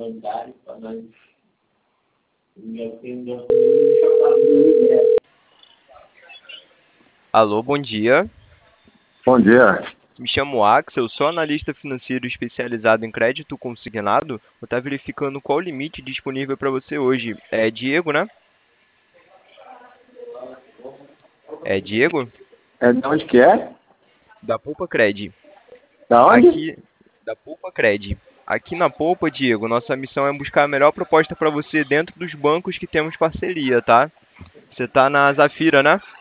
bancário para nós. Alô, bom dia. Bom dia. Me chamo Axel, sou analista financeiro especializado em crédito consignado. Vou estar verificando qual o limite disponível para você hoje. É Diego, né? É Diego? É de onde que é? Da Poupa Cred. Da onde? Aqui, da Poupa Cred. Aqui na Poupa, Diego, nossa missão é buscar a melhor proposta para você dentro dos bancos que temos parceria, tá? Você tá na Zafira, né?